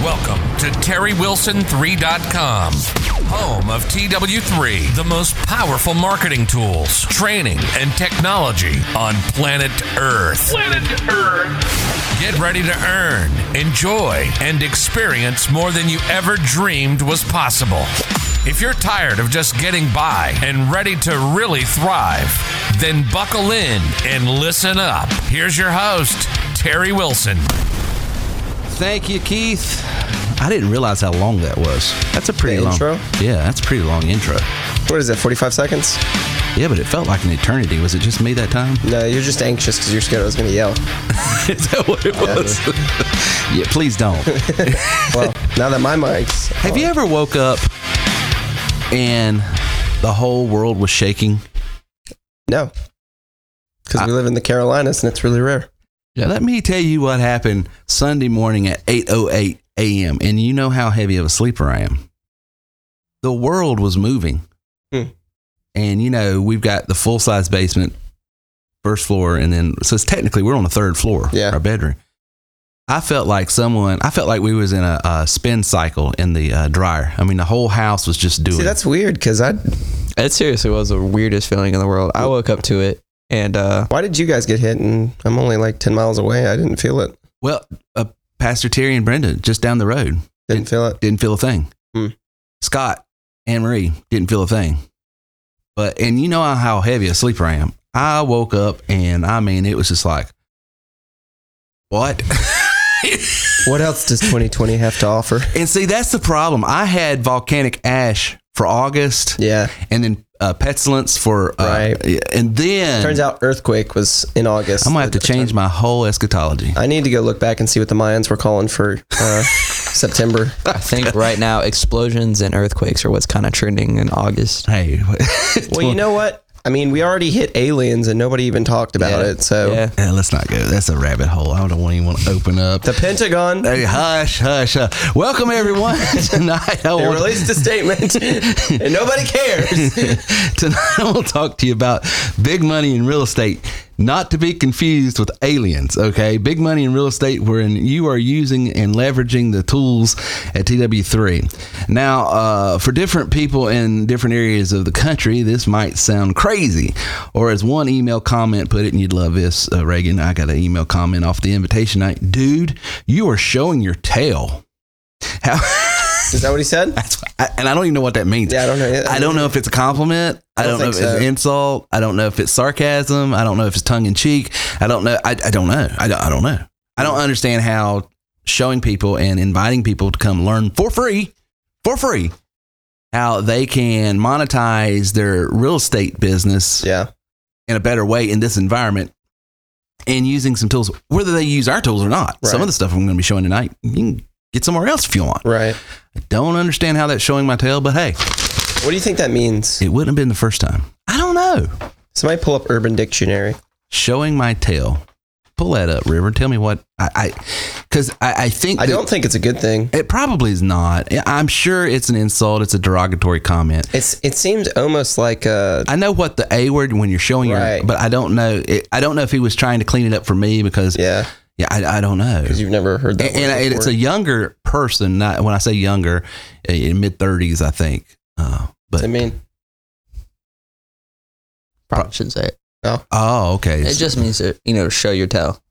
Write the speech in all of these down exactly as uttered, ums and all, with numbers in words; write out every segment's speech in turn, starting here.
Welcome to Terry Wilson three dot com, home of T W three, the most powerful marketing tools, training, and technology on planet Earth. Planet Earth. Get ready to earn, enjoy, and experience more than you ever dreamed was possible. If you're tired of just getting by and ready to really thrive, then buckle in and listen up. Here's your host, Terry Wilson. Thank you, Keith. I didn't realize how long that was. That's a pretty the long intro. Yeah, that's a pretty long intro. What is that, forty-five seconds? Yeah, but it felt like an eternity. Was it just me that time? No, you're just anxious because you're scared I was going to yell. Is that what it was? Yeah, please don't. Well, now that my mic's Have on. you ever woke up and the whole world was shaking? No. Because we live in the Carolinas and it's really rare. Yeah. Let me tell you what happened Sunday morning at eight oh eight a.m. And you know how heavy of a sleeper I am. The world was moving. Hmm. And, you know, we've got the full-size basement, first floor, and then, so it's technically, we're on the third floor, Yeah. our bedroom. I felt like someone, I felt like we was in a, a spin cycle in the uh, dryer. I mean, the whole house was just doing. See, that's weird because I. It seriously was the weirdest feeling in the world. I woke up to it and uh, Why did you guys get hit? And I'm only like ten miles away. I didn't feel it. Well, uh, Pastor Terry and Brenda, just down the road. Didn't feel it. Didn't feel a thing. Hmm. Scott, Anne Marie, didn't feel a thing. But, and you know how heavy a sleeper I am. I woke up and I mean, it was just like, what? What else does twenty twenty have to offer? And see, that's the problem. I had volcanic ash for August. Yeah. And then uh, pestilence for, uh, Right. and then Turns out earthquake was in August. I'm going to have to change my whole eschatology. I need to go look back and see what the Mayans were calling for uh, September. I think right now explosions and earthquakes are what's kind of trending in August. Hey. Well, you know what? I mean, we already hit aliens and nobody even talked about Yeah. it. So Yeah. Yeah, let's not go. That's a rabbit hole. I don't even want to open up. the Pentagon, Hey, hush, hush. Uh, welcome, everyone. Tonight, I they want, released a statement and nobody cares. tonight I will talk to you about big money in real estate, not to be confused with aliens, okay? Big money in real estate wherein you are using and leveraging the tools at T W three. Now, uh, for different people in different areas of the country, this might sound crazy. Or as one email comment put it, and you'd love this, uh, Reagan, I got an email comment off the invitation night. Dude, you are showing your tail. How... Is that what he said? That's, I, and I don't even know what that means. Yeah, I don't know. I don't know if it's a compliment. I I don't, don't know if think it's so. an insult. I don't know if it's sarcasm. I don't know if it's tongue in cheek. I don't know. I, I don't know. I don't, I don't know. I don't understand how showing people and inviting people to come learn for free, for free, how they can monetize their real estate business Yeah. in a better way in this environment and using some tools, whether they use our tools or not. Right. Some of the stuff I'm going to be showing tonight, you can get somewhere else if you want. Right. I don't understand how that's showing my tail, but hey, What do you think that means? it wouldn't have been the first time. I don't know. Somebody pull up Urban Dictionary. Showing my tail. Pull that up, River. Tell me what I, I because I, I think I that don't think it's a good thing. it probably is not. I'm sure it's an insult. It's a derogatory comment. It's it seems almost like a I know what the A word when you're showing Right. your, but I don't know. It, I don't know if he was trying to clean it up for me because yeah, yeah, I, I don't know. because you've never heard that. And, and word it's before. a younger person. Not when I say younger, in mid thirties, I think. Uh, but I mean, Probably shouldn't say it. oh, okay. It just means to, you know, show your tail.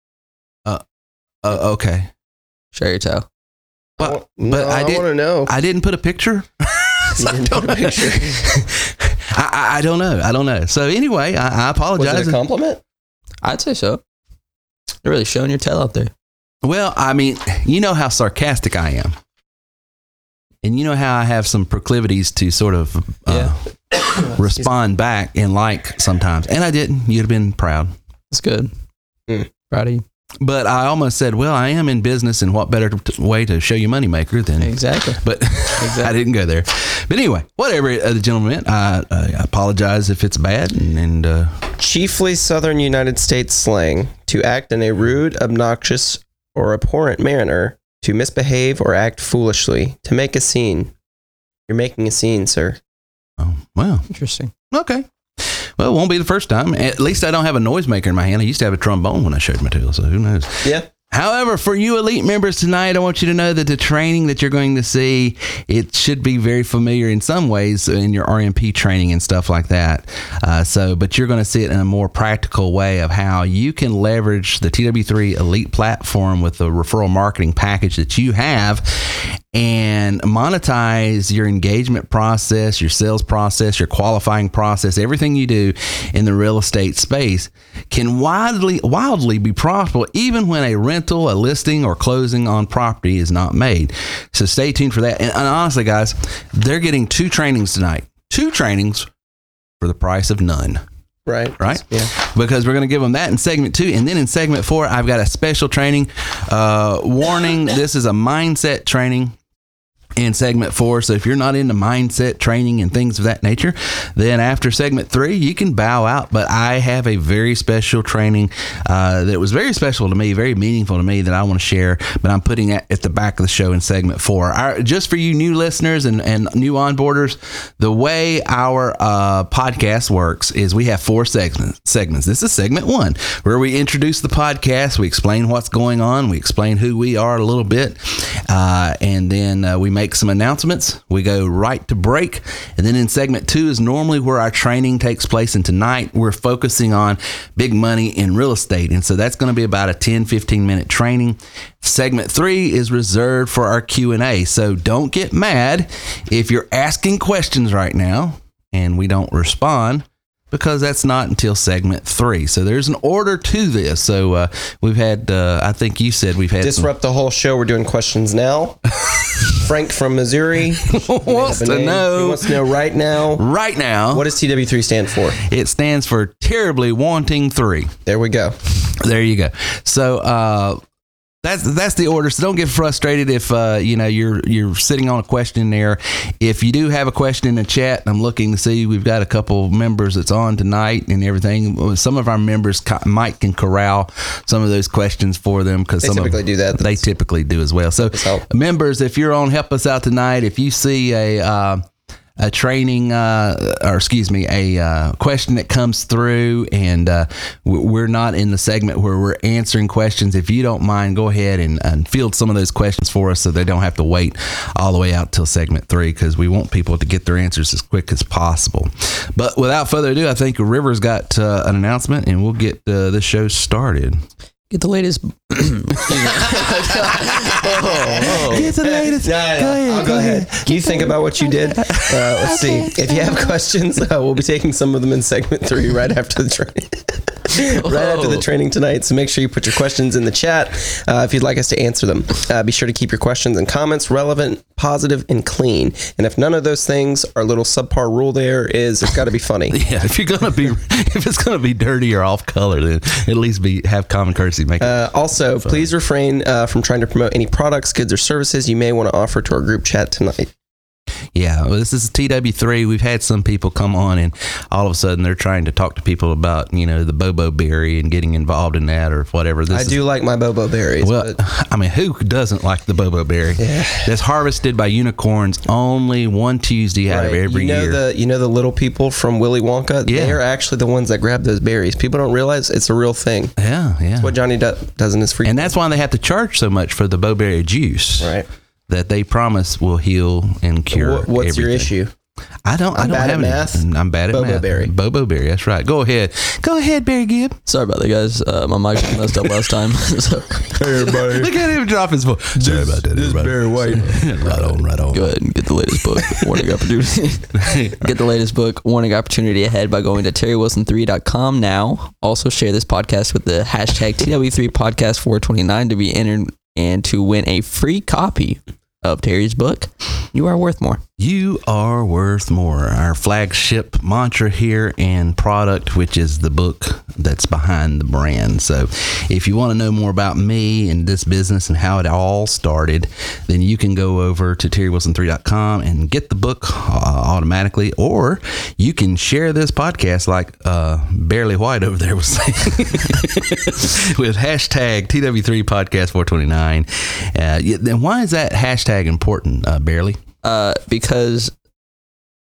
uh, okay. Show your tail. But, I want- but no, I I, did. want to know. I didn't put a picture. So You I didn't don't put a know. picture. I, I, I don't know. I don't know. So anyway, I, I Was apologize. it a compliment? I'd say so. You're really showing your tail out there. Well, I mean, you know how sarcastic I am. And you know how I have some proclivities to sort of uh, respond back and like sometimes. And I didn't. You'd have been proud. That's good. Mm. Proud of you. But I almost said, well, I am in business, and what better t- way to show you moneymaker than... Exactly. But I didn't go there. But anyway, whatever uh, the gentleman meant, I, I apologize if it's bad. And, and uh, Chiefly Southern United States slang, to act in a rude, obnoxious, or abhorrent manner, to misbehave or act foolishly, to make a scene. You're making a scene, sir. oh, well, Interesting. okay. Well, it won't be the first time. At least I don't have a noisemaker in my hand. I used to have a trombone when I showed my tail, so who knows? Yeah. However, for you elite members tonight, I want you to know that the training that you're going to see, it should be very familiar in some ways in your R M P training and stuff like that. Uh, so, but you're going to see it in a more practical way of how you can leverage the T W three Elite platform with the referral marketing package that you have and monetize your engagement process, your sales process, your qualifying process, everything you do in the real estate space can wildly, wildly be profitable even when a rental, a listing, or closing on property is not made. So stay tuned for that. And, and honestly, guys, they're getting two trainings tonight. Two trainings for the price of none. Right. Right? Yeah. Because we're going to give them that in segment two. And then in segment four, I've got a special training. Uh, warning, this is a mindset training in segment four. So if you're not into mindset training and things of that nature, then after segment three, you can bow out. But I have a very special training uh, that was very special to me, very meaningful to me that I want to share, but I'm putting it at the back of the show in segment four. Our, just for you new listeners and, and new onboarders, the way our uh, podcast works is we have four segments. segments. This is segment one, where we introduce the podcast, we explain what's going on, we explain who we are a little bit, uh, and then uh, we make some announcements. We go right to break. And then in segment two is normally where our training takes place. And tonight we're focusing on big money in real estate. And so that's going to be about a ten, fifteen minute training. Segment three is reserved for our Q and A. So don't get mad if you're asking questions right now and we don't respond, because that's not until segment three. So there's an order to this. So uh, we've had, uh, I think you said we've had Disrupt some- the whole show. We're doing questions now. Frank from Missouri wants to know. He wants to know right now. Right now. What does T W three stand for? It stands for Terribly Wanting Three. There we go. There you go. So, uh, That's that's the order. So don't get frustrated if uh, you know you're you're sitting on a question there. If you do have a question in the chat, I'm looking to see we've got a couple members that's on tonight and everything. Some of our members, Mike can corral some of those questions for them because They some typically of, do that. They typically do as well. So members, if you're on, help us out tonight. If you see a uh, a training, uh, or excuse me, a uh, question that comes through and uh, we're not in the segment where we're answering questions, if you don't mind, go ahead and, and field some of those questions for us so they don't have to wait all the way out till segment three, because we want people to get their answers as quick as possible. But without further ado, I think River's got uh, an announcement and we'll get uh, the show started. Get the latest. oh, oh. Get the latest. Yeah, yeah. Go ahead. I'll go ahead. Can you think about what you did? Uh, let's Okay. see. If you have questions, uh, we'll be taking some of them in segment three right after the training. right after the training tonight. So make sure you put your questions in the chat uh, if you'd like us to answer them. Uh, be sure to keep your questions and comments relevant, positive, and clean. And if none of those things, our little subpar rule there is it's got to be funny. Yeah, if you're gonna be, if it's gonna be dirty or off color, then at least be have common courtesy. Make it Uh, also, fun. Please refrain uh, from trying to promote any products, goods, or services you may want to offer to our group chat tonight. Yeah, well, this is T W three. We've had some people come on and all of a sudden they're trying to talk to people about, you know, the Bobo berry and getting involved in that or whatever. This I is, do like my Bobo berries. Well, but I mean, who doesn't like the Bobo berry? Yeah. That's harvested by unicorns only one Tuesday out right. of every you know year. The, you know the little people from Willy Wonka? Yeah. They're actually the ones that grab those berries. People don't realize it's a real thing. Yeah, yeah. It's what Johnny do- does in his free And that's why they have to charge so much for the Boberry juice. Right. That they promise will heal and cure. What, what's everything. your issue? I don't. I I'm don't bad have at any. math. I'm bad at Bobo math. berry. Bobo berry. That's right. Go ahead. Go ahead, Barry Gibb. Sorry about that, guys. Uh, my mic was messed up last time. so Hey, everybody. Look at him drop his voice. Sorry about that. This is Barry White. right on. Right on. go ahead and get the latest book, Warning Opportunity. Get the latest book, Warning Opportunity Ahead, by going to terry wilson three dot com now. Also share this podcast with the hashtag T W three podcast four twenty-nine to be entered and to win a free copy of Terry's book, You Are Worth More. You are worth more. Our flagship mantra here and product, which is the book that's behind the brand. So if you want to know more about me and this business and how it all started, then you can go over to terry wilson three dot com and get the book uh, automatically, or you can share this podcast like uh, Barely White over there was saying with hashtag T W three podcast four twenty-nine. Uh, then why is that hashtag important, uh, Barely? Uh, because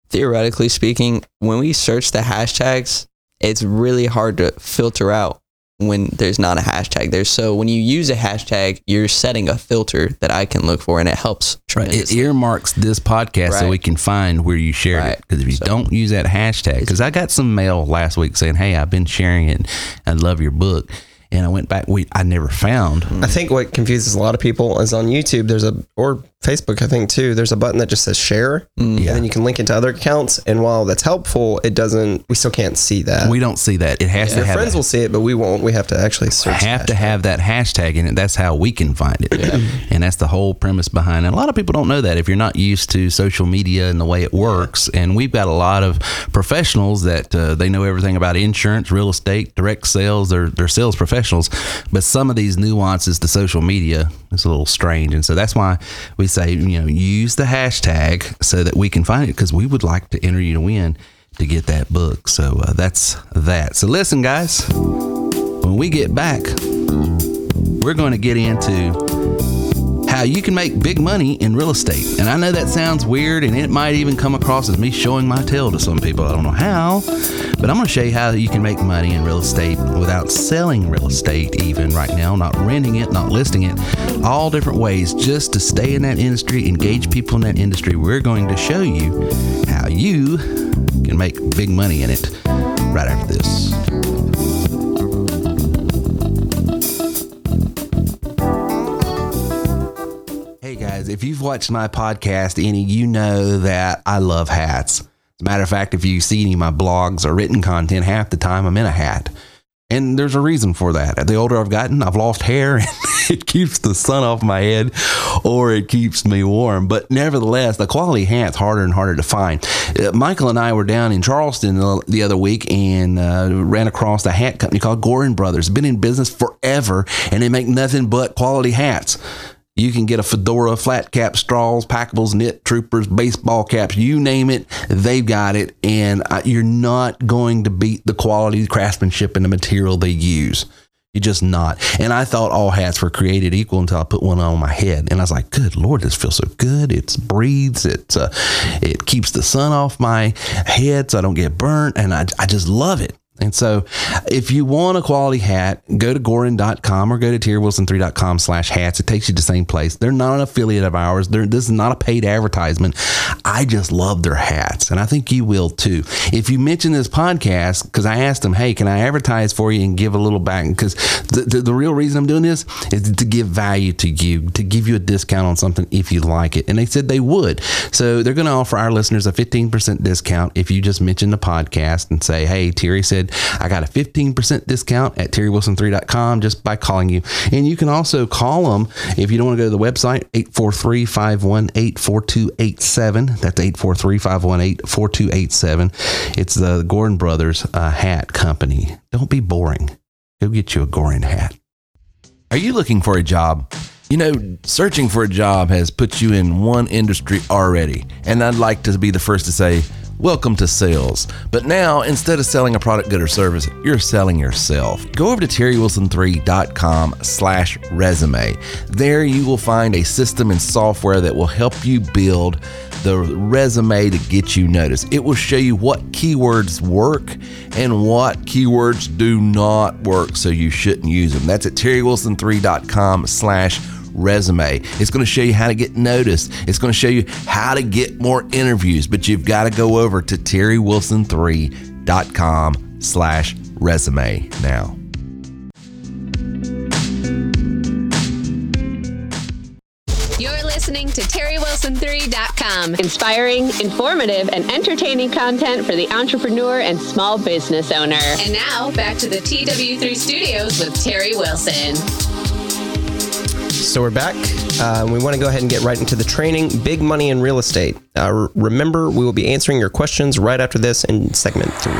theoretically speaking, when we search the hashtags, it's really hard to filter out when there's not a hashtag there. So when you use a hashtag, you're setting a filter that I can look for, and it helps Right. It tremendously. earmarks this podcast so Right. we can find where you shared Right. it. Because if you So- don't use that hashtag, because I got some mail last week saying, "Hey, I've been sharing it. I love your book." And I went back. We I never found. I think what confuses a lot of people is on YouTube, there's a, or Facebook, I think too, there's a button that just says share. Yeah. And then you can link it to other accounts. And while that's helpful, it doesn't, we still can't see that. We don't see that. It has Your to have. friends that. will see it, but we won't. We have to actually search. have the to hashtag. have that hashtag in it. That's how we can find it. And that's the whole premise behind it. A lot of people don't know that if you're not used to social media and the way it works. And we've got a lot of professionals that uh, they know everything about insurance, real estate, direct sales. They're, they're sales professionals. But some of these nuances to social media is a little strange. And so that's why we say, you know, use the hashtag so that we can find it, because we would like to enter you to win to get that book. So uh, that's that. So listen, guys, when we get back, we're going to get into how you can make big money in real estate. And I know that sounds weird, and it might even come across as me showing my tail to some people. I don't know how, but I'm going to show you how you can make money in real estate without selling real estate even right now, not renting it, not listing it, all different ways just to stay in that industry, engage people in that industry. We're going to show you how you can make big money in it right after this. Hey guys, if you've watched my podcast any, you know that I love hats. As a matter of fact, if you see any of my blogs or written content, half the time I'm in a hat. And there's a reason for that. The older I've gotten, I've lost hair, and it keeps the sun off my head, or it keeps me warm. But nevertheless, the quality hat's harder and harder to find. Uh, Michael and I were down in Charleston the, the other week and uh, ran across a hat company called Gorin Brothers. Been in business forever, and they make nothing but quality hats. You can get a fedora, flat cap straws, packables, knit troopers, baseball caps, you name it, they've got it. And uh, you're not going to beat the quality, the craftsmanship, and the material they use. You're just not. And I thought all hats were created equal until I put one on my head. And I was like, good Lord, this feels so good. It breathes. It, uh, it keeps the sun off my head so I don't get burnt. And I, I just love it. And so if you want a quality hat, go to Gorin dot com or go to Terry Wilson three dot com slash hats. It takes you to the same place. They're not an affiliate of ours. They're, this is not a paid advertisement. I just love their hats, and I think you will too. If you mention this podcast, because I asked them, hey, can I advertise for you and give a little back? Because the, the, the real reason I'm doing this is to give value to you, to give you a discount on something if you like it. And they said they would. So they're going to offer our listeners a fifteen percent discount if you just mention the podcast and say, hey, Terry said, I got a fifteen percent discount at Terry Wilson three dot com just by calling you. And you can also call them if you don't want to go to the website, eight four three, five one eight, four two eight seven. That's eight four three, five one eight, four two eight seven. It's the Gorin Brothers uh, Hat Company. Don't be boring. Go get you a Gorin hat. Are you looking for a job? You know, searching for a job has put you in one industry already. And I'd like to be the first to say, welcome to sales. But now, instead of selling a product, good, or service, you're selling yourself. Go over to Terry Wilson three dot com slash resume. There you will find a system and software that will help you build the resume to get you noticed. It will show you what keywords work and what keywords do not work, so you shouldn't use them. That's at Terry Wilson three dot com slash resume. It's going to show you how to get noticed. It's going to show you how to get more interviews, but you've got to go over to Terry Wilson three dot com slash resume now. You're listening to Terry Wilson three dot com. Inspiring, informative, and entertaining content for the entrepreneur and small business owner. And now, back to the T W three studios with Terry Wilson. So we're back. Uh, we want to go ahead and get right into the training, Big Money in Real Estate. Uh, remember, we will be answering your questions right after this in segment three.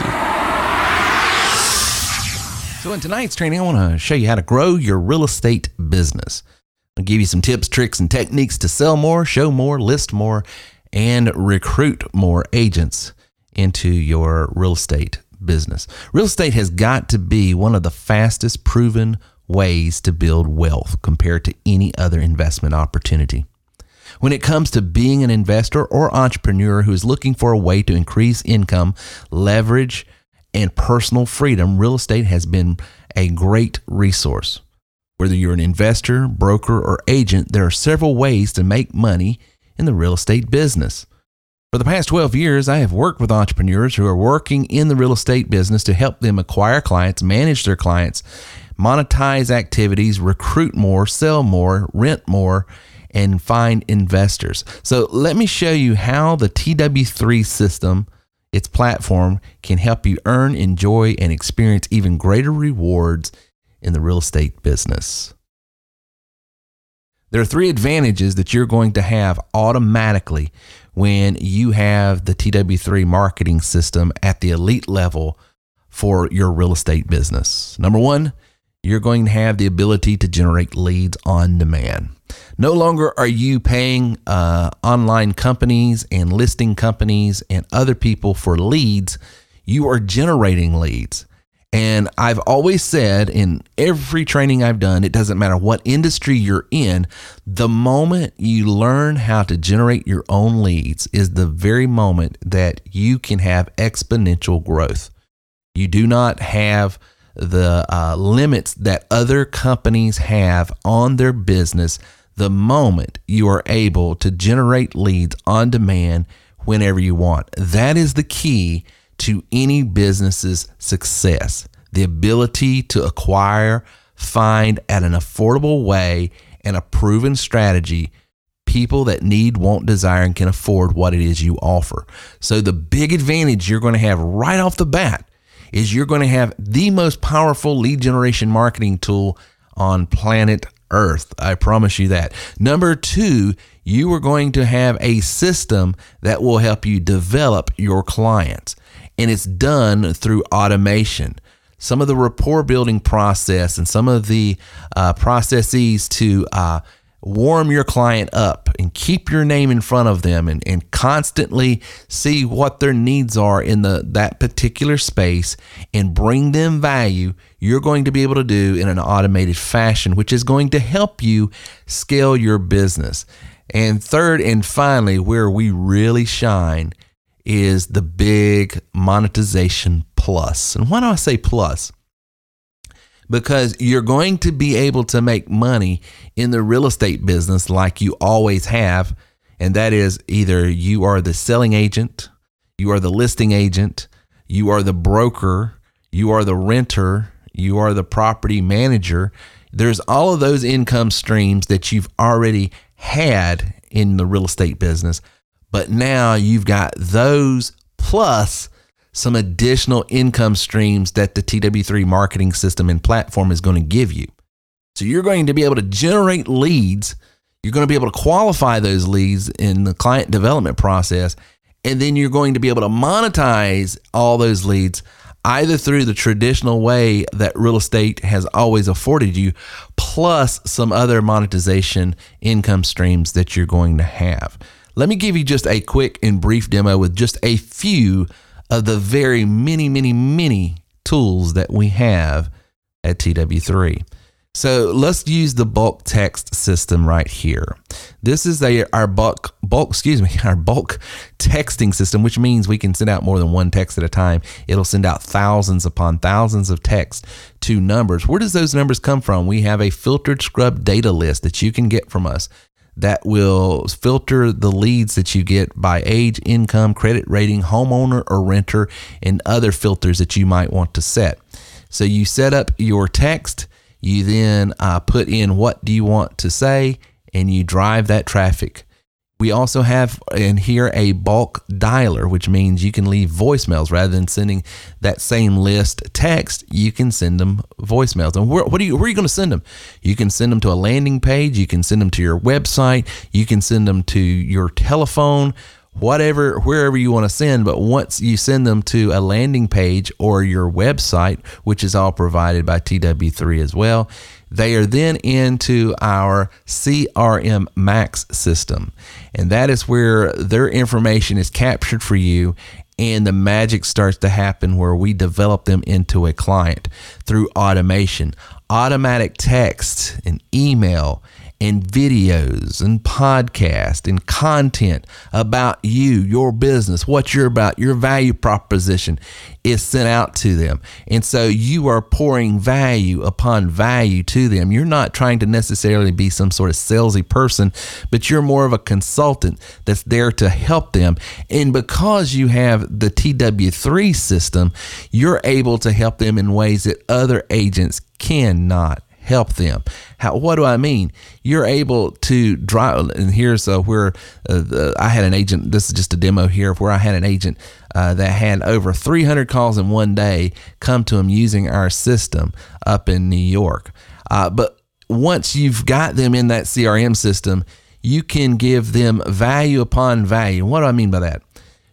So in tonight's training, I want to show you how to grow your real estate business. I'll give you some tips, tricks, and techniques to sell more, show more, list more, and recruit more agents into your real estate business. Real estate has got to be one of the fastest proven ways to build wealth compared to any other investment opportunity. When it comes to being an investor or entrepreneur who is looking for a way to increase income, leverage, and personal freedom, real estate has been a great resource. Whether you're an investor, broker, or agent, there are several ways to make money in the real estate business. For the past twelve years, I have worked with entrepreneurs who are working in the real estate business to help them acquire clients, manage their clients, monetize activities, recruit more, sell more, rent more, and find investors. So let me show you how the T W three system, its platform, can help you earn, enjoy, and experience even greater rewards in the real estate business. There are three advantages that you're going to have automatically when you have the T W three marketing system at the elite level for your real estate business. Number one, you're going to have the ability to generate leads on demand. No longer are you paying uh, online companies and listing companies and other people for leads. You are generating leads. And I've always said in every training I've done, it doesn't matter what industry you're in, the moment you learn how to generate your own leads is the very moment that you can have exponential growth. You do not have the uh, limits that other companies have on their business the moment you are able to generate leads on demand whenever you want. That is the key to any business's success. The ability to acquire, find at an affordable way and a proven strategy people that need, want, desire, and can afford what it is you offer. So the big advantage you're going to have right off the bat is you're going to have the most powerful lead generation marketing tool on planet Earth. I promise you that. Number two, you are going to have a system that will help you develop your clients. And it's done through automation. Some of the rapport building process and some of the uh, processes to uh, warm your client up and keep your name in front of them and, and constantly see what their needs are in the that particular space and bring them value, you're going to be able to do in an automated fashion, which is going to help you scale your business. And third and finally, where we really shine is the big monetization plus. And why do I say plus? Because you're going to be able to make money in the real estate business like you always have. And that is either you are the selling agent, you are the listing agent, you are the broker, you are the renter, you are the property manager. There's all of those income streams that you've already had in the real estate business. But now you've got those plus some additional income streams that the T W three marketing system and platform is going to give you. So you're going to be able to generate leads. You're going to be able to qualify those leads in the client development process. And then you're going to be able to monetize all those leads either through the traditional way that real estate has always afforded you, plus some other monetization income streams that you're going to have. Let me give you just a quick and brief demo with just a few of the very many, many, many tools that we have at T W three. So let's use the bulk text system right here. This is a, our bulk, bulk, excuse me, our bulk texting system, which means we can send out more than one text at a time. It'll send out thousands upon thousands of texts to numbers. Where does those numbers come from? We have a filtered scrub data list that you can get from us that will filter the leads that you get by age, income, credit rating, homeowner or renter, and other filters that you might want to set. So you set up your text, you then uh, put in what do you want to say, and you drive that traffic. We also have in here a bulk dialer, which means you can leave voicemails rather than sending that same list text. You can send them voicemails. And where, what are you, where are you going to send them? You can send them to a landing page. You can send them to your website. You can send them to your telephone, whatever, wherever you want to send. But once you send them to a landing page or your website, which is all provided by T W three as well, they are then into our C R M Max system. And that is where their information is captured for you. And the magic starts to happen where we develop them into a client through automation, automatic text and email and videos and podcasts and content about you, your business, what you're about, your value proposition is sent out to them. And so you are pouring value upon value to them. You're not trying to necessarily be some sort of salesy person, but you're more of a consultant that's there to help them. And because you have the T W three system, you're able to help them in ways that other agents cannot help them. How, what do I mean? You're able to drive, and here's uh, where uh, the, I had an agent, this is just a demo here, where I had an agent uh, that had over three hundred calls in one day come to him using our system up in New York. Uh, but once you've got them in that C R M system, you can give them value upon value. What do I mean by that?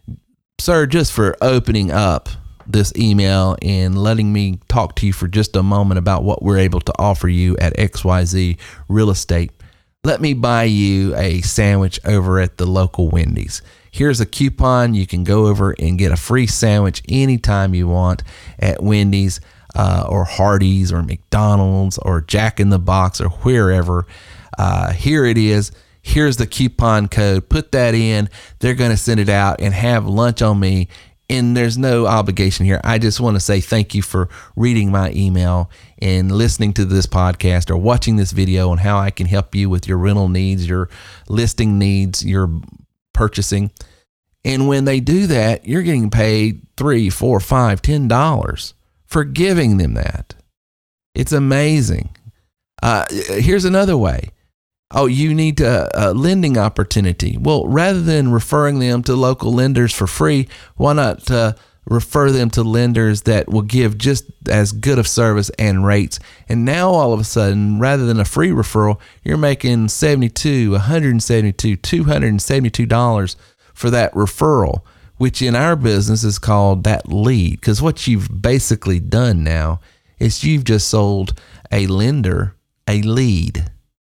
Sir, just for opening up this email and letting me talk to you for just a moment about what we're able to offer you at X Y Z Real Estate. Let me buy you a sandwich over at the local Wendy's. Here's a coupon. You can go over and get a free sandwich anytime you want at Wendy's uh, or Hardee's or McDonald's or Jack in the Box or wherever. Uh, here it is. Here's the coupon code. Put that in. They're going to send it out and have lunch on me. And there's no obligation here. I just want to say thank you for reading my email and listening to this podcast or watching this video on how I can help you with your rental needs, your listing needs, your purchasing. And when they do that, you're getting paid three, four, five, ten dollars for giving them that. It's amazing. Uh, here's another way. Oh, you need a, a lending opportunity. Well, rather than referring them to local lenders for free, why not uh, refer them to lenders that will give just as good of service and rates? And now all of a sudden, rather than a free referral, you're making seventy-two dollars, one hundred seventy-two dollars, two hundred seventy-two dollars for that referral, which in our business is called that lead. Because what you've basically done now is you've just sold a lender a lead.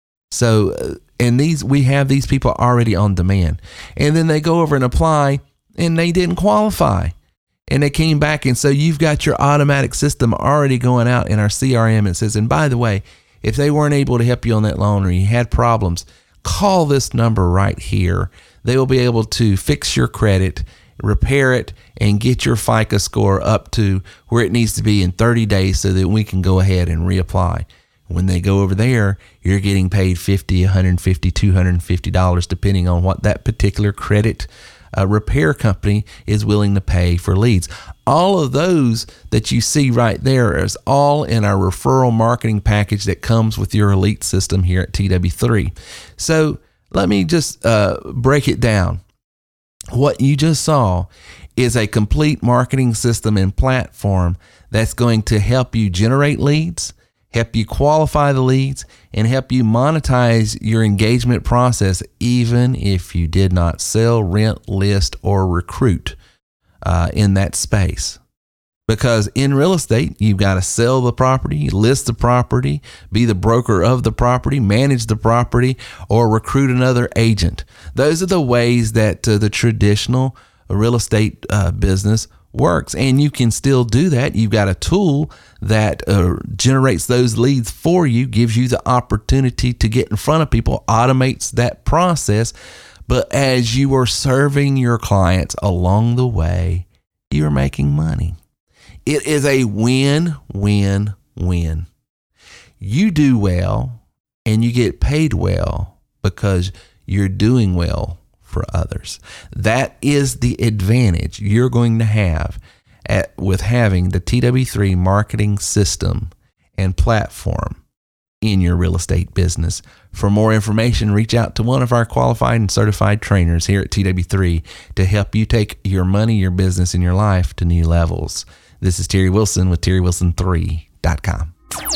So, and these, we have these people already on demand, and then they go over and apply and they didn't qualify and they came back. And so you've got your automatic system already going out in our C R M. And it says, and by the way, if they weren't able to help you on that loan or you had problems, call this number right here. They will be able to fix your credit, repair it, and get your FICO score up to where it needs to be in thirty days so that we can go ahead and reapply. When they go over there, you're getting paid fifty dollars, one hundred fifty dollars, two hundred fifty dollars, depending on what that particular credit uh, repair company is willing to pay for leads. All of those that you see right there is all in our referral marketing package that comes with your elite system here at T W three. So let me just uh, break it down. What you just saw is a complete marketing system and platform that's going to help you generate leads, help you qualify the leads, and help you monetize your engagement process, even if you did not sell, rent, list, or recruit uh, in that space. Because in real estate, you've got to sell the property, list the property, be the broker of the property, manage the property, or recruit another agent. Those are the ways that uh, the traditional real estate uh, business works, and you can still do that. You've got a tool that uh, generates those leads for you, gives you the opportunity to get in front of people, automates that process. But as you are serving your clients along the way, you're making money. It is a win, win, win. You do well and you get paid well because you're doing well for others. That is the advantage you're going to have at, with having the T W three marketing system and platform in your real estate business. For more information, reach out to one of our qualified and certified trainers here at T W three to help you take your money, your business, and your life to new levels. This is Terry Wilson with Terry Wilson three dot com.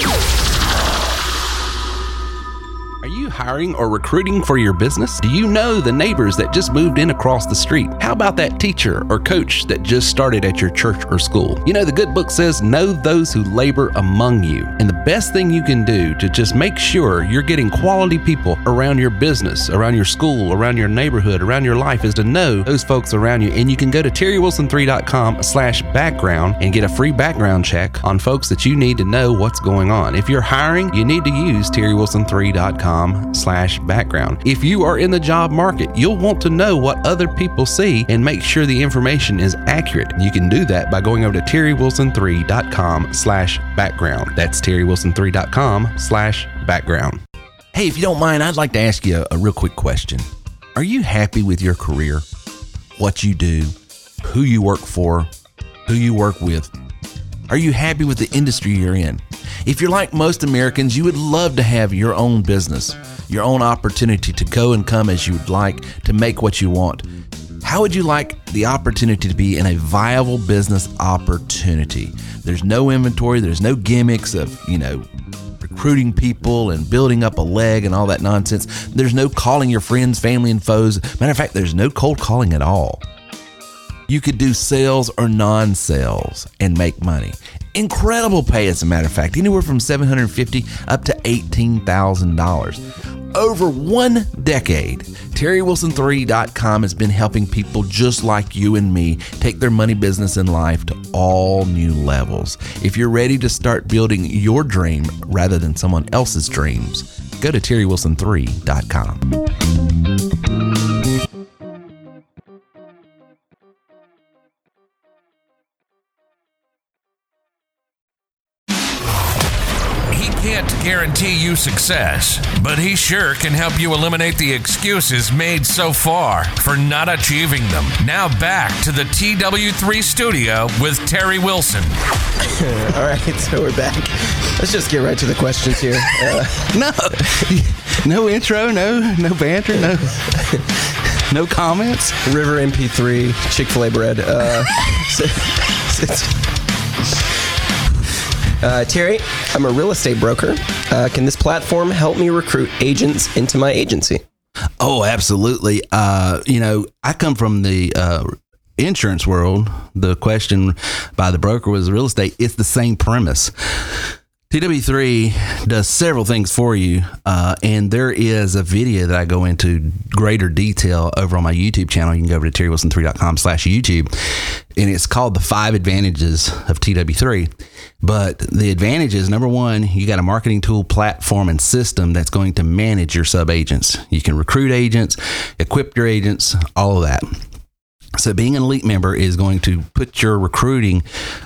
Are you hiring or recruiting for your business? Do you know the neighbors that just moved in across the street? How about that teacher or coach that just started at your church or school? You know, the good book says, know those who labor among you. And the best thing you can do to just make sure you're getting quality people around your business, around your school, around your neighborhood, around your life is to know those folks around you. And you can go to terry wilson three dot com slash background and get a free background check on folks that you need to know what's going on. If you're hiring, you need to use terry wilson three dot com com slash background. If you are in the job market, you'll want to know what other people see and make sure the information is accurate. You can do that by going over to terry wilson three dot com slash background. That's terry wilson three dot com slash background. Hey, if you don't mind, I'd like to ask you a, a real quick question. Are you happy with your career? What you do? Who you work for? Who you work with? Are you happy with the industry you're in? If you're like most Americans, you would love to have your own business, your own opportunity to go and come as you would like, to make what you want. How would you like the opportunity to be in a viable business opportunity? There's no inventory, there's no gimmicks of, you know, recruiting people and building up a leg and all that nonsense. There's no calling your friends, family, and foes. Matter of fact, there's no cold calling at all. You could do sales or non-sales and make money. Incredible pay, as a matter of fact, anywhere from seven hundred fifty dollars up to eighteen thousand dollars. Over one decade, terry wilson three dot com has been helping people just like you and me take their money, business, and life to all new levels. If you're ready to start building your dream rather than someone else's dreams, go to terry wilson three dot com. Can't guarantee you success, but he sure can help you eliminate the excuses made so far for not achieving them. Now back to the T W three studio with Terry Wilson. All right, so we're back. Let's just get right to the questions here. Uh, no, no intro, no, no banter, no, no comments. River M P three, Chick-fil-A bread. Uh, so, so, Uh, Terry, I'm a real estate broker. Uh, can this platform help me recruit agents into my agency? Oh, absolutely. Uh, you know, I come from the uh, insurance world. The question by the broker was real estate. It's the same premise. T W three does several things for you, uh, and there is a video that I go into greater detail over on my YouTube channel. You can go over to terry wilson three dot com slash YouTube, and it's called The Five Advantages of T W three. But the advantages, number one, you got a marketing tool, platform, and system that's going to manage your sub-agents. You can recruit agents, equip your agents, all of that. So being an elite member is going to put your recruiting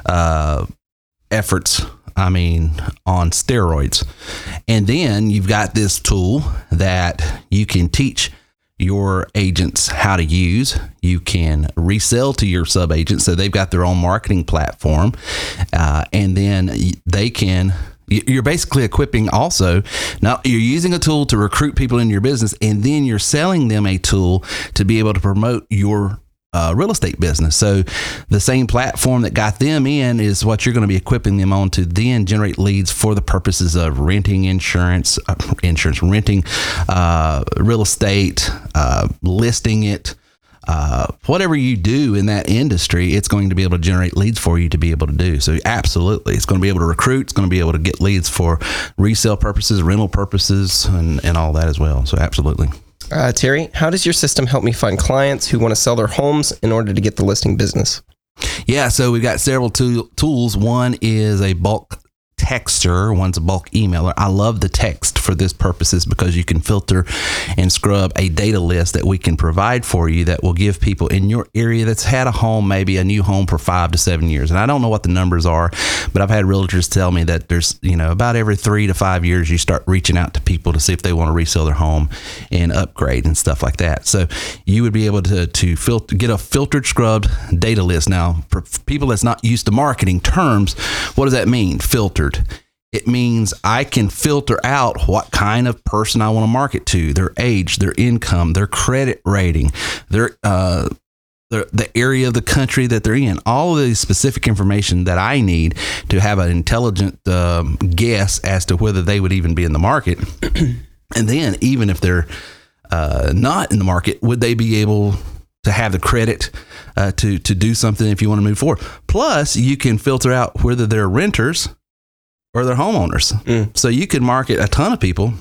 uh, efforts I mean, on steroids. And then you've got this tool that you can teach your agents how to use. You can resell to your sub agents, so they've got their own marketing platform, uh, and then they can. You're basically equipping also. Now you're using a tool to recruit people in your business, and then you're selling them a tool to be able to promote your Uh, real estate business. So the same platform that got them in is what you're going to be equipping them on to then generate leads for the purposes of renting insurance, uh, insurance, renting uh, real estate, uh, listing it, uh, whatever you do in that industry, it's going to be able to generate leads for you to be able to do. So absolutely, it's going to be able to recruit. It's going to be able to get leads for resale purposes, rental purposes, and, and all that as well. So absolutely. Uh, Terry, how does your system help me find clients who want to sell their homes in order to get the listing business? Yeah, so we've got several tool, tools. One is a bulk texter, one's a bulk emailer. I love the text for this purposes because you can filter and scrub a data list that we can provide for you that will give people in your area that's had a home, maybe a new home for five to seven years. And I don't know what the numbers are, but I've had realtors tell me that there's, you know, about every three to five years, you start reaching out to people to see if they want to resell their home and upgrade and stuff like that. So you would be able to, to filter, get a filtered, scrubbed data list. Now, for people that's not used to marketing terms, what does that mean? Filtered. It means I can filter out what kind of person I want to market to, their age, their income, their credit rating, their uh, the, the area of the country that they're in, all of the specific information that I need to have an intelligent um, guess as to whether they would even be in the market. And then even if they're uh, not in the market, would they be able to have the credit uh, to, to do something if you want to move forward? Plus, you can filter out whether they're renters or they're homeowners. Mm. So you could market a ton of people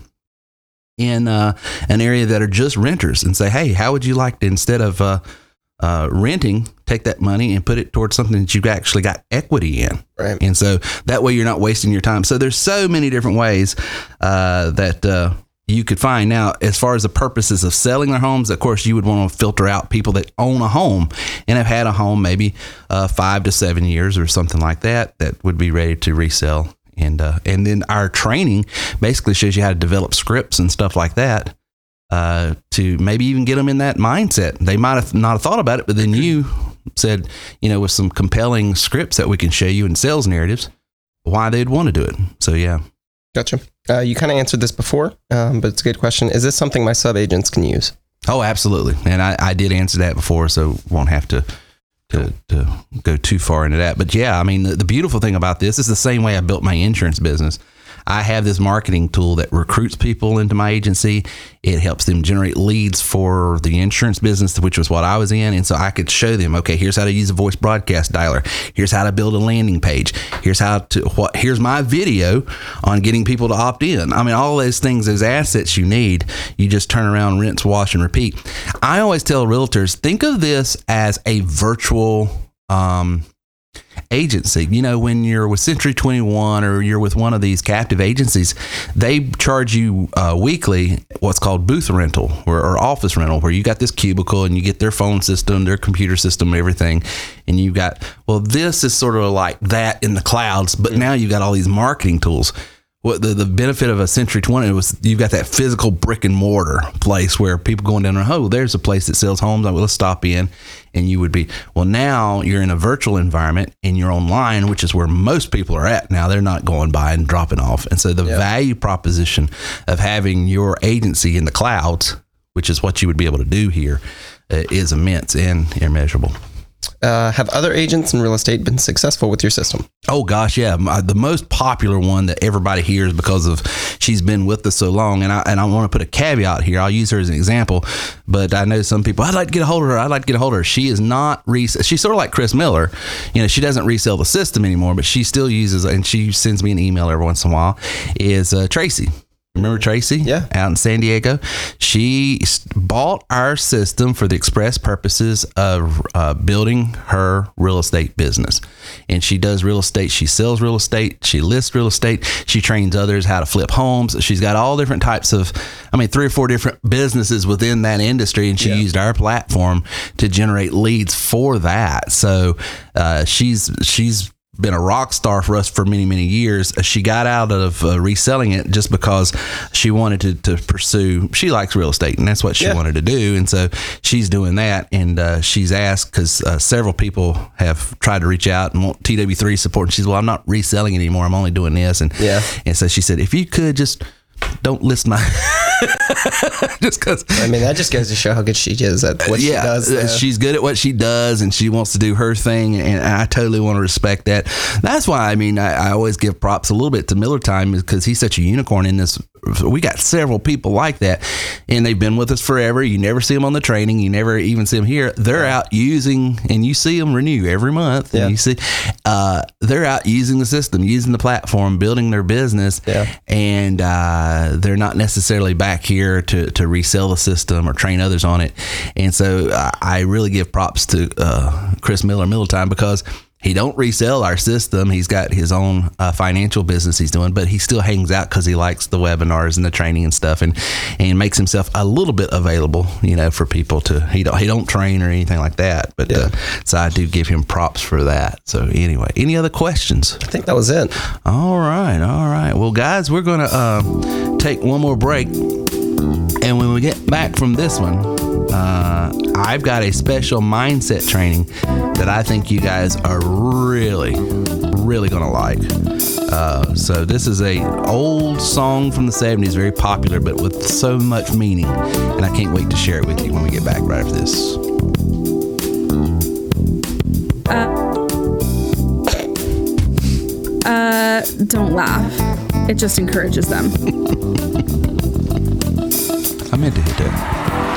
in uh, an area that are just renters and say, hey, how would you like to, instead of uh, uh, renting, take that money and put it towards something that you've actually got equity in. Right. And so that way you're not wasting your time. So there's so many different ways uh, that uh, you could find. Now, as far as the purposes of selling their homes, of course, you would want to filter out people that own a home and have had a home maybe uh, five to seven years or something like that, that would be ready to resell. And uh, and then our training basically shows you how to develop scripts and stuff like that uh, to maybe even get them in that mindset. They might have not have thought about it, but then you said, you know, with some compelling scripts that we can show you in sales narratives, why they'd want to do it. So, yeah. Gotcha. Uh, you kind of answered this before, um, but it's a good question. Is this something my sub agents can use? Oh, absolutely. And I, I did answer that before, so won't have to, to to go too far into that. But yeah, I mean, the, the beautiful thing about this is the same way I built my insurance business. I have this marketing tool that recruits people into my agency. It helps them generate leads for the insurance business, which was what I was in. And so I could show them, okay, here's how to use a voice broadcast dialer. Here's how to build a landing page. Here's how to, what, here's my video on getting people to opt in. I mean, all those things, those assets you need, you just turn around, rinse, wash, and repeat. I always tell realtors, think of this as a virtual, um, agency. You know, when you're with Century twenty-one or you're with one of these captive agencies, they charge you uh, weekly what's called booth rental or, or office rental, where you got this cubicle and you get their phone system, their computer system, everything. And you got, well, this is sort of like that in the clouds, but now you got all these marketing tools. What the, the benefit of a Century twenty was, you've got that physical brick and mortar place where people going down there, oh, there's a place that sells homes. I will stop in. And you would be, well, now you're in a virtual environment and you're online, which is where most people are at now. They're not going by and dropping off. And so the yeah. value proposition of having your agency in the clouds, which is what you would be able to do here, uh, is immense and immeasurable. Uh, have other agents in real estate been successful with your system? Oh, gosh, yeah. My, the most popular one that everybody hears because of she's been with us so long. And I and I want to put a caveat here. I'll use her as an example. But I know some people, I'd like to get a hold of her. I'd like to get a hold of her. She is not, res- she's sort of like Chris Miller. You know, she doesn't resell the system anymore, but she still uses, and she sends me an email every once in a while, is uh, Tracy. Remember Tracy? Yeah. Out in San Diego. She bought our system for the express purposes of uh, building her real estate business. And she does real estate. She sells real estate. She lists real estate. She trains others how to flip homes. She's got all different types of, I mean, three or four different businesses within that industry. And she yeah. used our platform to generate leads for that. So uh, she's, she's, been a rock star for us for many, many years. She got out of uh, reselling it just because she wanted to, to pursue, she likes real estate and that's what she yeah. wanted to do. And so she's doing that. And uh, she's asked, because uh, several people have tried to reach out and want T W three support. And she's, well, I'm not reselling it anymore. I'm only doing this. And, yeah. and so she said, if you could just don't list my just because I mean that just goes to show how good she is at what yeah, she does. Yeah. She's good at what she does and she wants to do her thing, and I totally want to respect that. That's why I mean I, I always give props a little bit to Miller Time, because he's such a unicorn in this. We got several people like that, and they've been with us forever. You never see them on the training, you never even see them here. They're out using, and you see them renew every month. Yeah. And you see uh, they're out using the system, using the platform, building their business, yeah. and uh, they're not necessarily back here to, to resell the system or train others on it. And so I, I really give props to uh, Chris Miller, Miller Time, because he don't resell our system. He's got his own uh, financial business he's doing, but he still hangs out because he likes the webinars and the training and stuff, and and makes himself a little bit available, you know, for people to. He don't he don't train or anything like that, but yeah. uh, so I do give him props for that. So anyway, any other questions? I think that was it. All right, all right. Well, guys, we're gonna uh, take one more break, and when we get back from this one. Uh, I've got a special mindset training that I think you guys are really, really going to like. Uh, so this is a old song from the seventies, very popular, but with so much meaning. And I can't wait to share it with you when we get back right after this. Uh, uh, don't laugh. It just encourages them. I meant to hit that.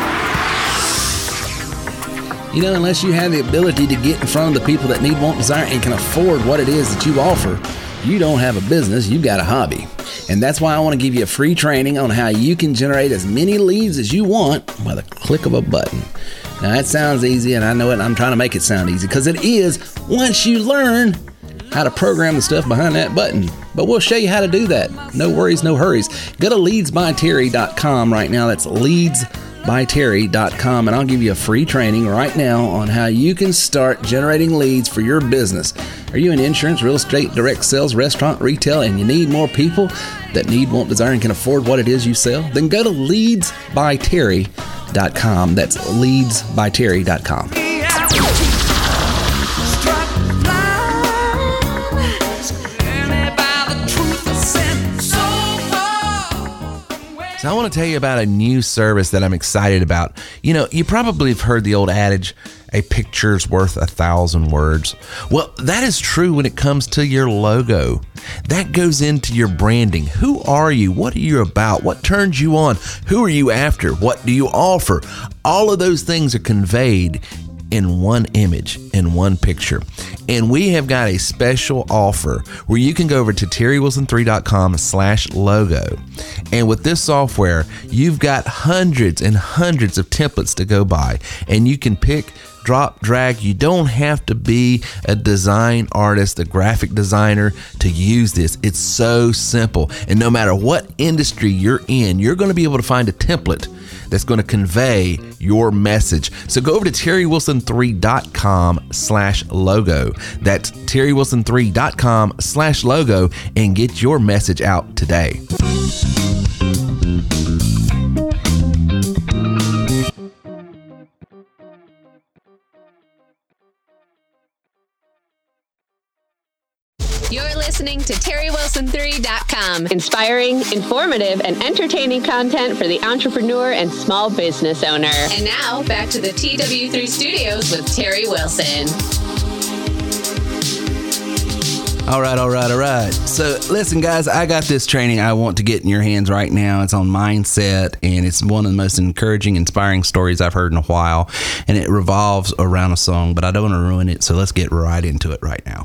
You know, unless you have the ability to get in front of the people that need, want, desire, and can afford what it is that you offer, you don't have a business, you've got a hobby. And that's why I want to give you a free training on how you can generate as many leads as you want by the click of a button. Now, that sounds easy, and I know it, I'm trying to make it sound easy, because it is once you learn how to program the stuff behind that button. But we'll show you how to do that. No worries, no hurries. Go to leads by terry dot com right now. That's leads by terry dot com, and I'll give you a free training right now on how you can start generating leads for your business. Are you in insurance, real estate, direct sales, restaurant, retail, and you need more people that need, want, desire, and can afford what it is you sell? Then go to leads by terry dot com. That's leads by terry dot com. So I want to tell you about a new service that I'm excited about. You know, you probably have heard the old adage, a picture's worth a thousand words. Well, that is true when it comes to your logo. That goes into your branding. Who are you? What are you about? What turns you on? Who are you after? What do you offer? All of those things are conveyed in one image, in one picture. And we have got a special offer where you can go over to terry wilson three dot com slash logo. And with this software, you've got hundreds and hundreds of templates to go by. And you can pick, drop, drag. You don't have to be a design artist, a graphic designer to use this. It's so simple. And no matter what industry you're in, you're going to be able to find a template that's going to convey your message. So go over to terry wilson three dot com slash logo. That's terry wilson three dot com slash logo and get your message out today. You're listening to terry wilson three dot com. Inspiring, informative, and entertaining content for the entrepreneur and small business owner. And now, back to the T W three studios with Terry Wilson. All right, all right, all right. So listen, guys, I got this training I want to get in your hands right now. It's on mindset, and it's one of the most encouraging, inspiring stories I've heard in a while. And it revolves around a song, but I don't want to ruin it, so let's get right into it right now.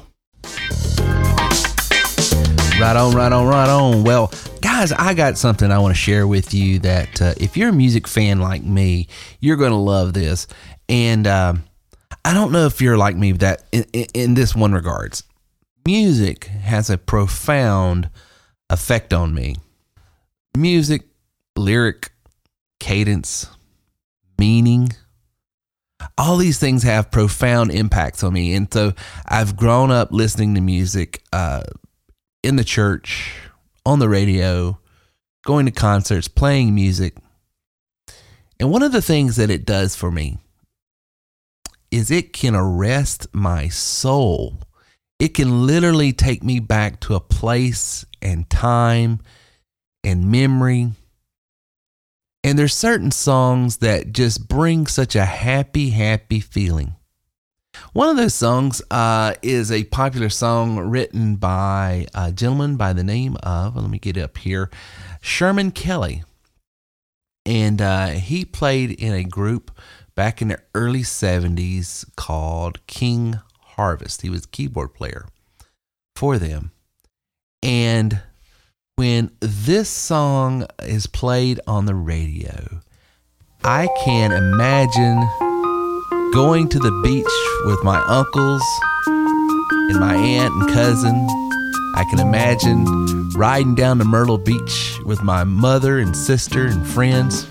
Right on, right on, right on. Well, guys, I got something I want to share with you that uh, if you're a music fan like me, you're going to love this. And uh, I don't know if you're like me that in, in, in this one regards. Music has a profound effect on me. Music, lyric, cadence, meaning, all these things have profound impacts on me. And so I've grown up listening to music uh, in the church, on the radio, going to concerts, playing music. And one of the things that it does for me is it can arrest my soul. It can literally take me back to a place and time and memory. And there's certain songs that just bring such a happy, happy feeling. One of those songs uh, is a popular song written by a gentleman by the name of, let me get it up here, Sherman Kelly. And uh, he played in a group back in the early seventies called King Harvest. He was a keyboard player for them. And when this song is played on the radio, I can imagine going to the beach with my uncles and my aunt and cousin. I can imagine riding down to Myrtle Beach with my mother and sister and friends.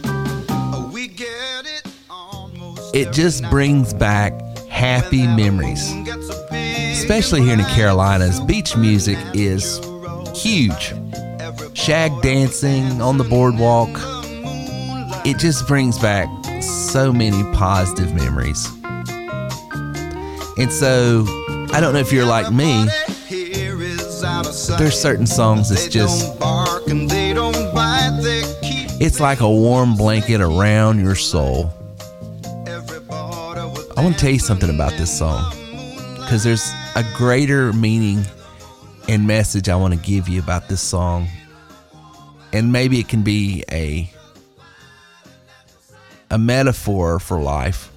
It just brings back happy memories. Especially here in the Carolinas, beach music is huge. Shag dancing on the boardwalk. It just brings back so many positive memories. And so, I don't know if you're like me, but there's certain songs that's just, it's like a warm blanket around your soul. I want to tell you something about this song, because there's a greater meaning and message I want to give you about this song. And maybe it can be a a metaphor for life.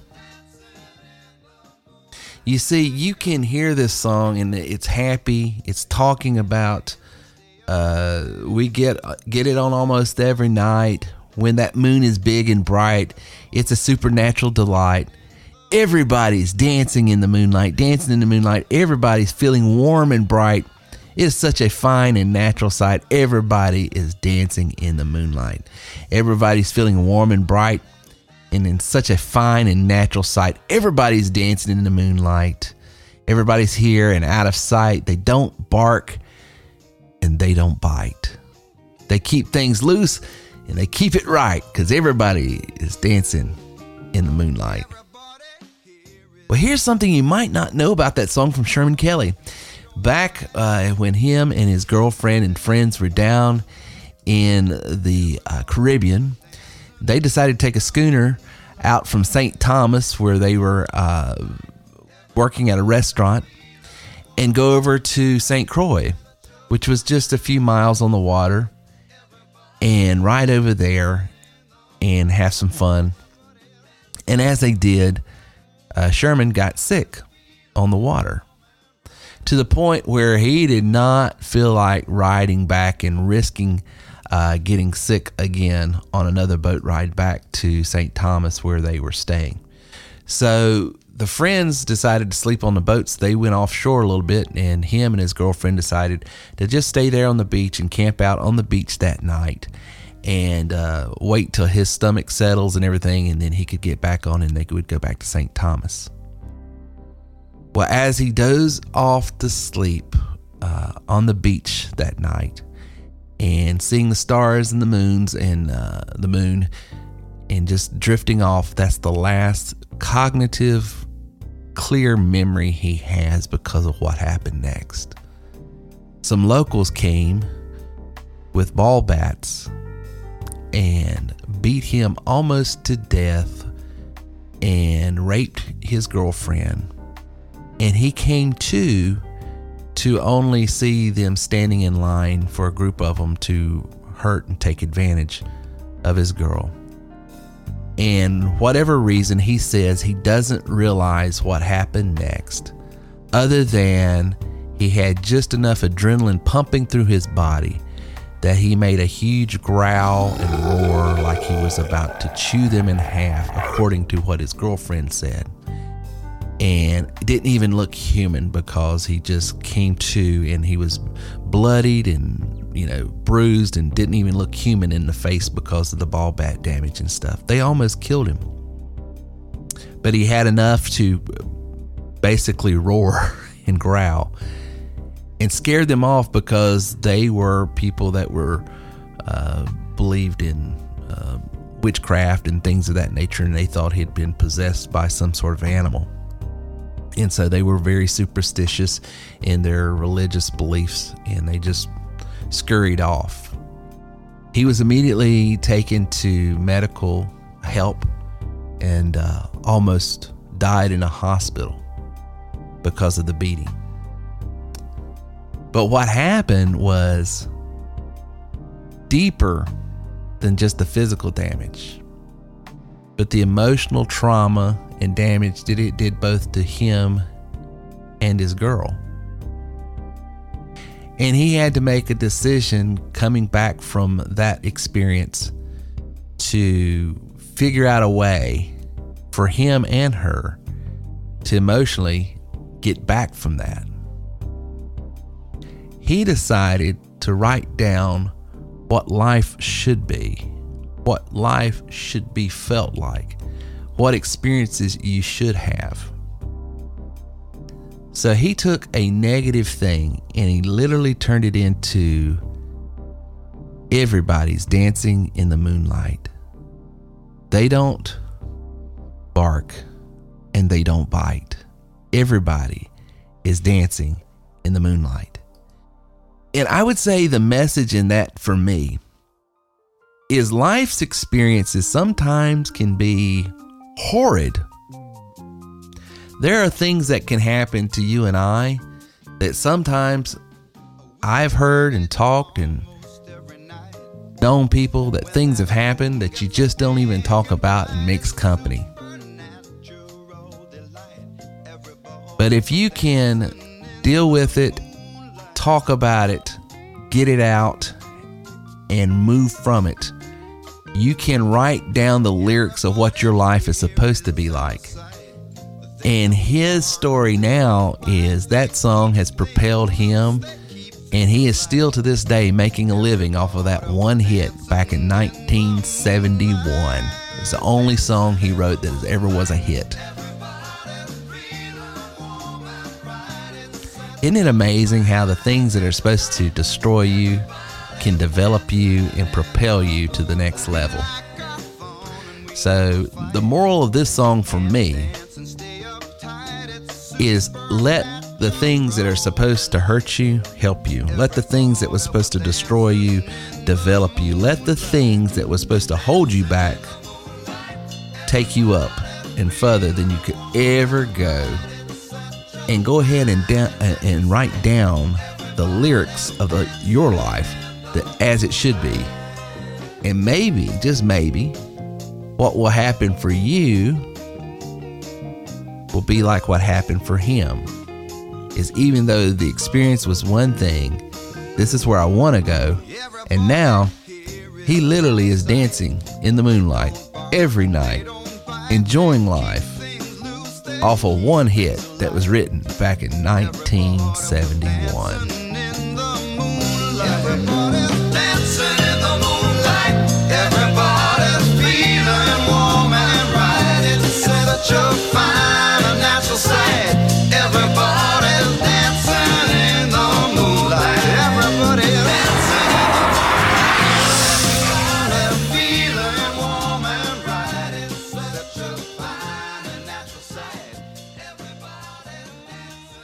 You see, you can hear this song and it's happy. It's talking about uh, we get get it on almost every night. When that moon is big and bright, it's a supernatural delight. Everybody's dancing in the moonlight, dancing in the moonlight. Everybody's feeling warm and bright. It is such a fine and natural sight. Everybody is dancing in the moonlight. Everybody's feeling warm and bright, and in such a fine and natural sight. Everybody's dancing in the moonlight. Everybody's here and out of sight. They don't bark and they don't bite. They keep things loose and they keep it right because everybody is dancing in the moonlight. Well, here's something you might not know about that song from Sherman Kelly. Back uh, when him and his girlfriend and friends were down in the uh, Caribbean, they decided to take a schooner out from Saint Thomas, where they were uh, working at a restaurant, and go over to Saint Croix, which was just a few miles on the water, and ride over there and have some fun. And as they did, uh, Sherman got sick on the water, to the point where he did not feel like riding back and risking uh, getting sick again on another boat ride back to Saint Thomas where they were staying. So the friends decided to sleep on the boats. They went offshore a little bit, and him and his girlfriend decided to just stay there on the beach and camp out on the beach that night and uh, wait till his stomach settles and everything, and then he could get back on and they would go back to Saint Thomas. Well, as he dozed off to sleep uh, on the beach that night and seeing the stars and the moons and uh, the moon and just drifting off, that's the last cognitive, clear memory he has because of what happened next. Some locals came with ball bats and beat him almost to death and raped his girlfriend. And he came to to only see them standing in line for a group of them to hurt and take advantage of his girl. And whatever reason, he says he doesn't realize what happened next, other than he had just enough adrenaline pumping through his body that he made a huge growl and roar like he was about to chew them in half, according to what his girlfriend said. And it didn't even look human because he just came to and he was bloodied and, you know, bruised and didn't even look human in the face because of the ball bat damage and stuff. They almost killed him. But he had enough to basically roar and growl and scared them off because they were people that were uh, believed in uh, witchcraft and things of that nature, and they thought he'd been possessed by some sort of animal. And so they were very superstitious in their religious beliefs, and they just scurried off. He was immediately taken to medical help and uh, almost died in a hospital because of the beating. But what happened was deeper than just the physical damage, but the emotional trauma and damage that it did both to him and his girl. And he had to make a decision coming back from that experience to figure out a way for him and her to emotionally get back from that. He decided to write down what life should be, what life should be felt like, what experiences you should have. So he took a negative thing and he literally turned it into everybody's dancing in the moonlight. They don't bark and they don't bite. Everybody is dancing in the moonlight. And I would say the message in that for me is life's experiences sometimes can be horrid. There are things that can happen to you and I that sometimes I've heard and talked and known people that things have happened that you just don't even talk about in mixed company. But if you can deal with it, talk about it, get it out, and move from it, you can write down the lyrics of what your life is supposed to be like. And his story now is that song has propelled him, and he is still to this day making a living off of that one hit back in nineteen seventy-one. It's the only song he wrote that ever was a hit. Isn't it amazing how the things that are supposed to destroy you can develop you and propel you to the next level? So the moral of this song for me is let the things that are supposed to hurt you help you. Let the things that were supposed to destroy you develop you. Let the things that were supposed to hold you back take you up and further than you could ever go. And go ahead and da- and write down the lyrics of the, your life that as it should be. And maybe, just maybe, what will happen for you will be like what happened for him. Is even though the experience was one thing, this is where I want to go. And now he literally is dancing in the moonlight every night, enjoying life off of one hit that was written back in nineteen seventy-one. Everybody's dancing in the moonlight. Everybody's feeling warm and right. It's such a fine and natural sight. Everybody's dancing in the moonlight. Everybody's dancing in the moonlight. Everybody's feeling warm and right. It's such a fine and natural sight. Everybody's dancing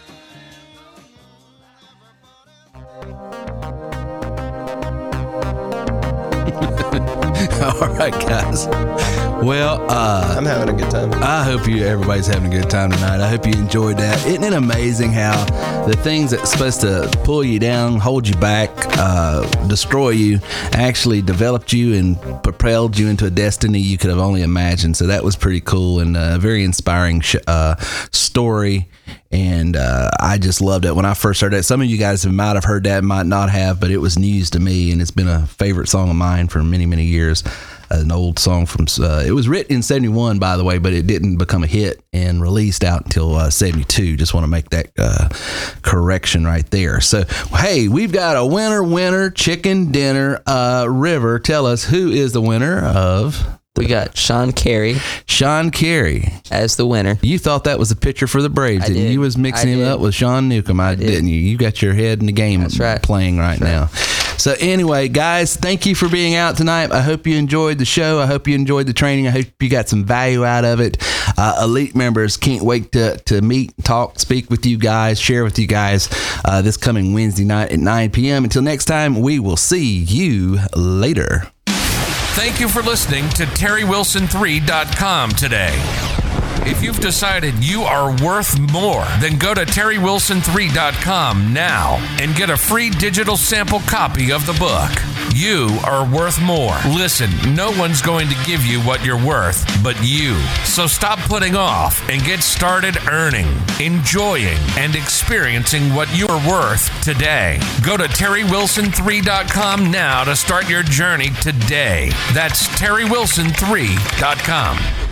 All right, guys. Well, uh, I'm having a good time. I hope you everybody's having a good time tonight. I hope you enjoyed that. Isn't it amazing how the things that's supposed to pull you down, hold you back, uh, destroy you, actually developed you and propelled you into a destiny you could have only imagined. So that was pretty cool and a very inspiring sh- uh, story. And uh, I just loved it when I first heard that. Some of you guys might have heard that, might not have, but it was news to me, and it's been a favorite song of mine for many, many years. An old song from, uh, it was written in seventy-one, by the way, but it didn't become a hit and released out until uh, seventy-two. Just want to make that uh, correction right there. So, hey, we've got a winner, winner, chicken dinner. Uh, River, tell us, who is the winner of... We got Sean Carey Sean Carey as the winner. You thought that was a pitcher for the Braves, I didn't you? did. You was mixing I him did. up with Sean Newcomb, I, I did. didn't you? You got your head in the game. That's right. Playing right That's now. right. So anyway, guys, thank you for being out tonight. I hope you enjoyed the show. I hope you enjoyed the training. I hope you got some value out of it. Uh, Elite members can't wait to, to meet, talk, speak with you guys, share with you guys uh, this coming Wednesday night at nine p.m. Until next time, we will see you later. Thank you for listening to Terry Wilson three dot com today. If you've decided you are worth more, then go to Terry Wilson three dot com now and get a free digital sample copy of the book. You are worth more. Listen, no one's going to give you what you're worth but you. So stop putting off and get started earning, enjoying, and experiencing what you are worth today. Go to Terry Wilson three dot com now to start your journey today. That's Terry Wilson three dot com.